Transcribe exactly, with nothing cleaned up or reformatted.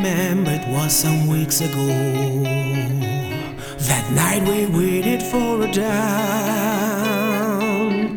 remember it was some weeks ago. That night we waited for a dime.